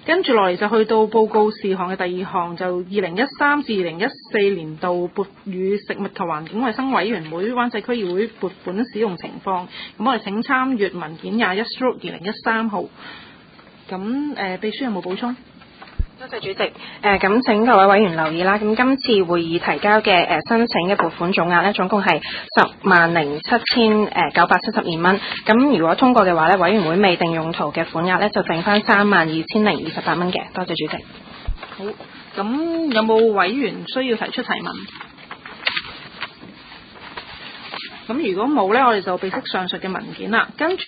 跟住落嚟就去到報告事項嘅第2項，就2013至2014年度撥予食物及環境衛生委員會灣仔區議會撥款使用情況。咁我哋請參閱文件21/2013號。咁秘書有冇補充？ 多謝主席。咁請各位委員留意啦。咁今次會議提交嘅申請嘅撥款總額呢，總共係10,007,972蚊。咁如果通過嘅話呢，委員會未定用途嘅款額呢，就剩翻32,028蚊嘅。多謝主席。 好，咁有冇委員需要提出提問？咁如果冇呢，我哋就備悉上述嘅文件啦。跟住